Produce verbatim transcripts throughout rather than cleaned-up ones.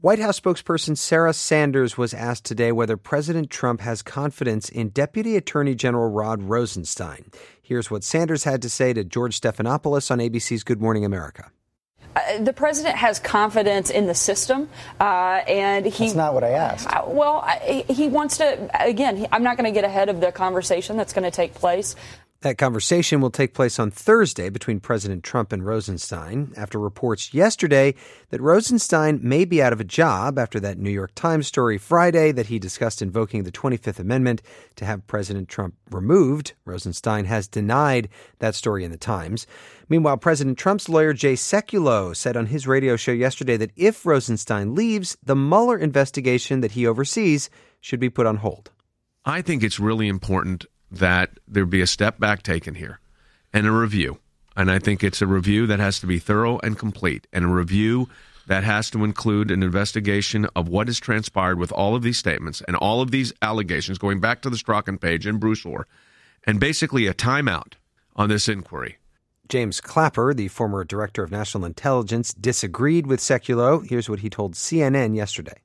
White House spokesperson Sarah Sanders was asked today whether President Trump has confidence in Deputy Attorney General Rod Rosenstein. Here's what Sanders had to say to George Stephanopoulos on A B C's Good Morning America. Uh, the president has confidence in the system, uh, and he... That's not what I asked. Uh, well, I, he wants to, again, he, I'm not going to get ahead of the conversation that's going to take place. That conversation will take place on Thursday between President Trump and Rosenstein after reports yesterday that Rosenstein may be out of a job after that New York Times story Friday that he discussed invoking the twenty-fifth Amendment to have President Trump removed. Rosenstein has denied that story in the Times. Meanwhile, President Trump's lawyer Jay Sekulow said on his radio show yesterday that if Rosenstein leaves, the Mueller investigation that he oversees should be put on hold. I think it's really important that there be a step back taken here and a review. And I think it's a review that has to be thorough and complete, and a review that has to include an investigation of what has transpired with all of these statements and all of these allegations going back to the Strachan page and Bruce Ohr, and basically a timeout on this inquiry. James Clapper, the former director of national intelligence, disagreed with Sekulow. Here's what he told C N N yesterday.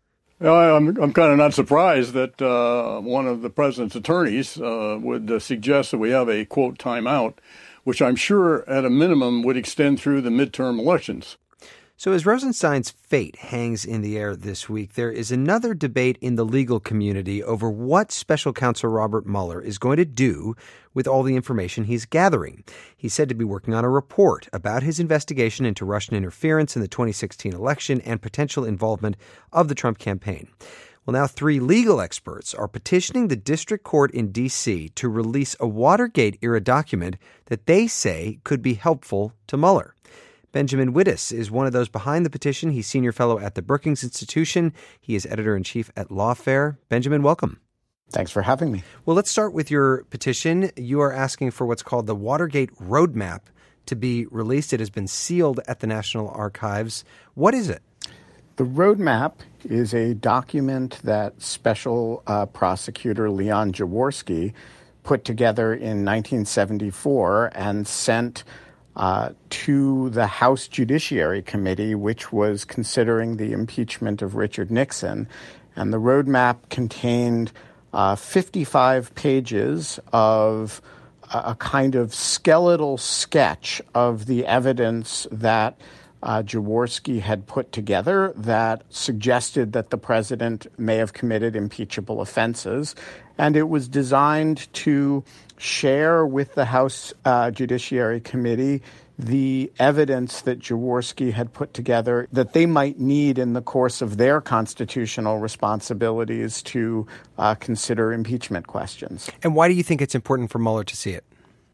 I'm I'm kind of not surprised that uh, one of the president's attorneys uh, would uh, suggest that we have a, quote, timeout, which I'm sure at a minimum would extend through the midterm elections. So as Rosenstein's fate hangs in the air this week, there is another debate in the legal community over what Special Counsel Robert Mueller is going to do with all the information he's gathering. He's said to be working on a report about his investigation into Russian interference in the twenty sixteen election and potential involvement of the Trump campaign. Well, now three legal experts are petitioning the district court in D C to release a Watergate-era document that they say could be helpful to Mueller. Benjamin Wittes is one of those behind the petition. He's senior fellow at the Brookings Institution. He is editor-in-chief at Lawfare. Benjamin, welcome. Thanks for having me. Well, let's start with your petition. You are asking for what's called the Watergate Roadmap to be released. It has been sealed at the National Archives. What is it? The Roadmap is a document that Special uh, Prosecutor Leon Jaworski put together in nineteen seventy-four and sent Uh, to the House Judiciary Committee, which was considering the impeachment of Richard Nixon. And the roadmap contained uh, fifty-five pages of a, a kind of skeletal sketch of the evidence that uh, Jaworski had put together that suggested that the president may have committed impeachable offenses. And it was designed to share with the House uh, Judiciary Committee the evidence that Jaworski had put together that they might need in the course of their constitutional responsibilities to uh, consider impeachment questions. And why do you think it's important for Mueller to see it?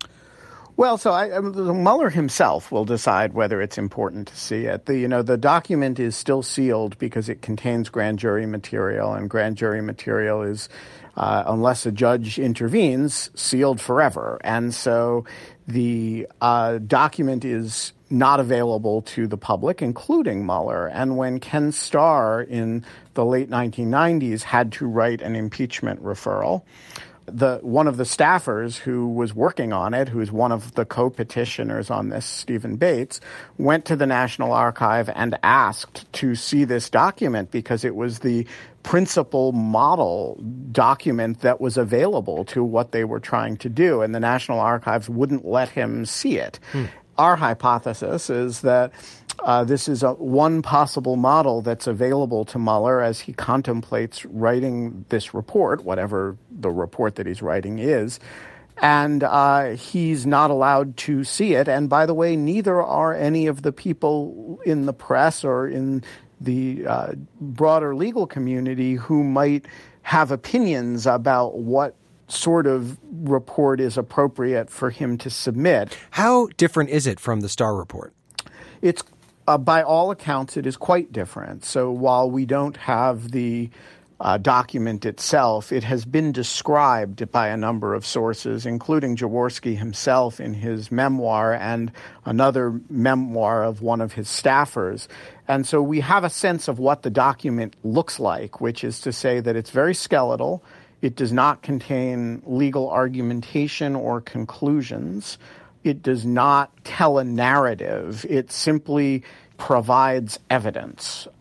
Well, so I, Mueller himself will decide whether it's important to see it. The, you know, the document is still sealed because it contains grand jury material, and grand jury material is, uh, unless a judge intervenes, sealed forever. And so the uh, document is not available to the public, including Mueller. And when Ken Starr in the late nineteen nineties had to write an impeachment referral, The one of the staffers who was working on it, who's one of the co-petitioners on this, Stephen Bates, went to the National Archive and asked to see this document because it was the principal model document that was available to what they were trying to do, and the National Archives wouldn't let him see it. Hmm. Our hypothesis is that Uh, this is a, one possible model that's available to Mueller as he contemplates writing this report, whatever the report that he's writing is. And uh, he's not allowed to see it. And by the way, neither are any of the people in the press or in the uh, broader legal community who might have opinions about what sort of report is appropriate for him to submit. How different is it from the Starr report? It's Uh, by all accounts, it is quite different. So while we don't have the uh, document itself, it has been described by a number of sources, including Jaworski himself in his memoir and another memoir of one of his staffers. And so we have a sense of what the document looks like, which is to say that it's very skeletal. It does not contain legal argumentation or conclusions. It does not tell a narrative. It simply provides evidence.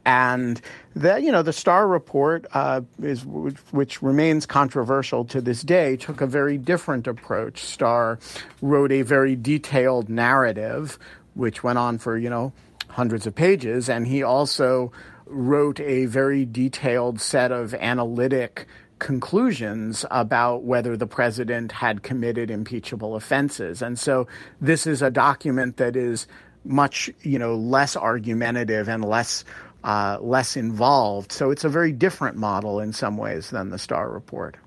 And the, you know, the Starr report, uh, is which remains controversial to this day, took a very different approach. Starr wrote a very detailed narrative, which went on for, you know, hundreds of pages. And he also wrote a very detailed set of analytic conclusions about whether the president had committed impeachable offenses. And so this is a document that is much, you know, less argumentative and less uh, less involved. So it's a very different model in some ways than the Starr report.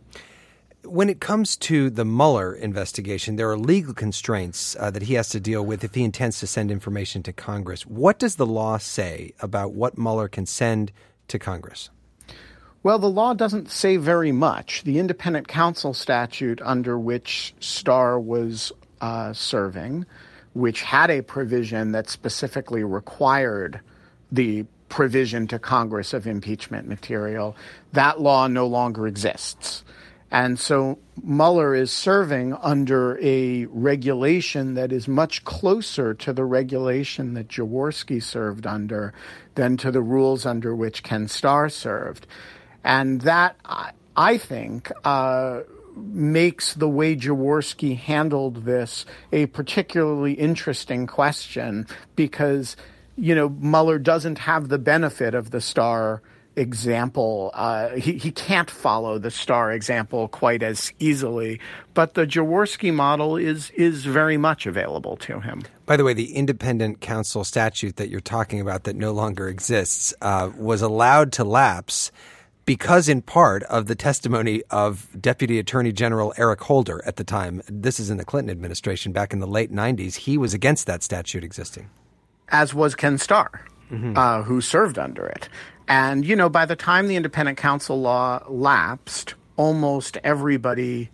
When it comes to the Mueller investigation, there are legal constraints uh, that he has to deal with if he intends to send information to Congress. What does the law say about what Mueller can send to Congress? Well, the law doesn't say very much. The independent counsel statute under which Starr was uh, serving, which had a provision that specifically required the provision to Congress of impeachment material, that law no longer exists. And so Mueller is serving under a regulation that is much closer to the regulation that Jaworski served under than to the rules under which Ken Starr served. And that, I think, uh, makes the way Jaworski handled this a particularly interesting question because, you know, Mueller doesn't have the benefit of the Starr example. Uh, he, he can't follow the Starr example quite as easily, but the Jaworski model is is very much available to him. By the way, the independent counsel statute that you're talking about that no longer exists uh, was allowed to lapse because in part of the testimony of Deputy Attorney General Eric Holder at the time. This is in the Clinton administration back in the late nineties. He was against that statute existing. As was Ken Starr, mm-hmm. uh, who served under it. And, you know, by the time the independent counsel law lapsed, almost everybody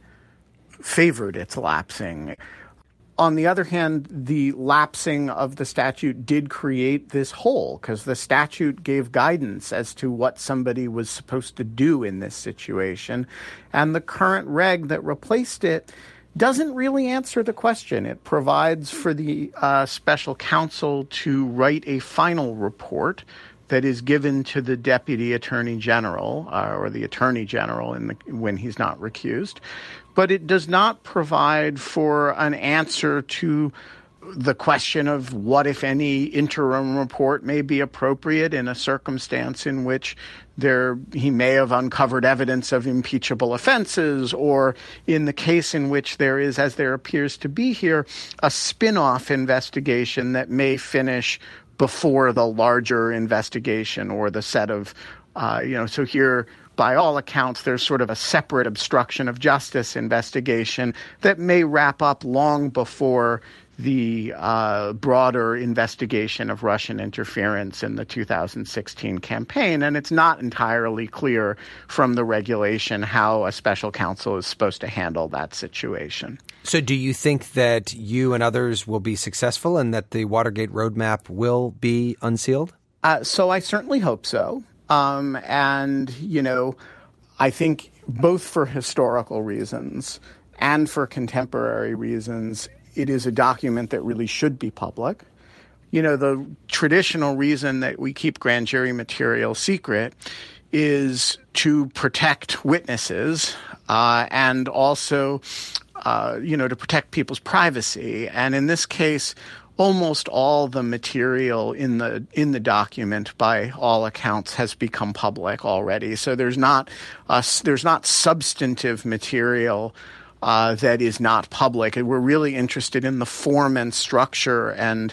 favored its lapsing. On the other hand, the lapsing of the statute did create this hole because the statute gave guidance as to what somebody was supposed to do in this situation. And the current reg that replaced it doesn't really answer the question. It provides for the uh, special counsel to write a final report that is given to the deputy attorney general uh, or the attorney general in the, when he's not recused. But it does not provide for an answer to the question of what, if any, interim report may be appropriate in a circumstance in which there he may have uncovered evidence of impeachable offenses, or in the case in which there is, as there appears to be here, a spin-off investigation that may finish before the larger investigation or the set of, uh, you know, so here, by all accounts, there's sort of a separate obstruction of justice investigation that may wrap up long before the uh, broader investigation of Russian interference in the two thousand sixteen campaign. And it's not entirely clear from the regulation how a special counsel is supposed to handle that situation. So do you think that you and others will be successful and that the Watergate roadmap will be unsealed? Uh, so I certainly hope so. Um, and, you know, I think both for historical reasons and for contemporary reasons, it is a document that really should be public. You know, the traditional reason that we keep grand jury material secret is to protect witnesses uh, and also, uh, you know, to protect people's privacy. And in this case, almost all the material in the in the document, by all accounts, has become public already. So there's not a, there's not substantive material uh, that is not public. And we're really interested in the form and structure and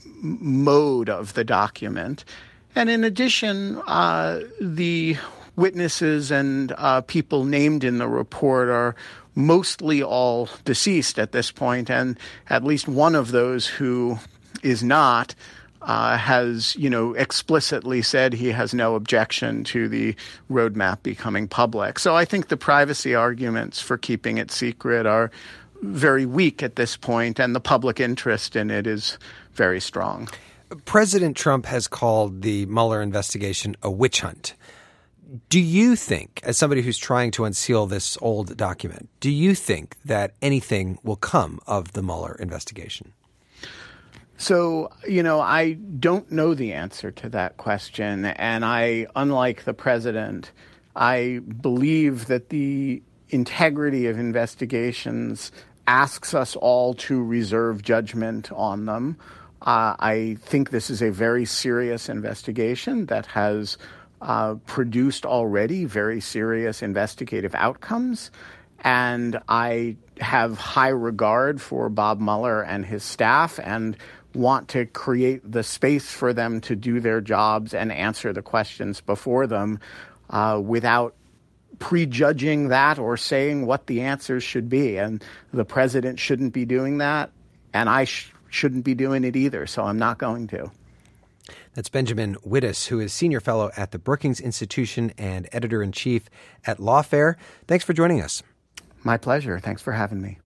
mode of the document. And in addition, uh, the witnesses and uh, people named in the report are mostly all deceased at this point, and at least one of those who is not uh, has, you know, explicitly said he has no objection to the roadmap becoming public. So I think the privacy arguments for keeping it secret are very weak at this point, and the public interest in it is very strong. President Trump has called the Mueller investigation a witch hunt. Do you think, as somebody who's trying to unseal this old document, do you think that anything will come of the Mueller investigation? So, you know, I don't know the answer to that question. And I, unlike the president, I believe that the integrity of investigations asks us all to reserve judgment on them. Uh, I think this is a very serious investigation that has uh, produced already very serious investigative outcomes. And I have high regard for Bob Mueller and his staff and want to create the space for them to do their jobs and answer the questions before them uh, without prejudging that or saying what the answers should be. And the president shouldn't be doing that, and I sh- shouldn't be doing it either, so I'm not going to. That's Benjamin Wittes, who is senior fellow at the Brookings Institution and editor-in-chief at Lawfare. Thanks for joining us. My pleasure. Thanks for having me.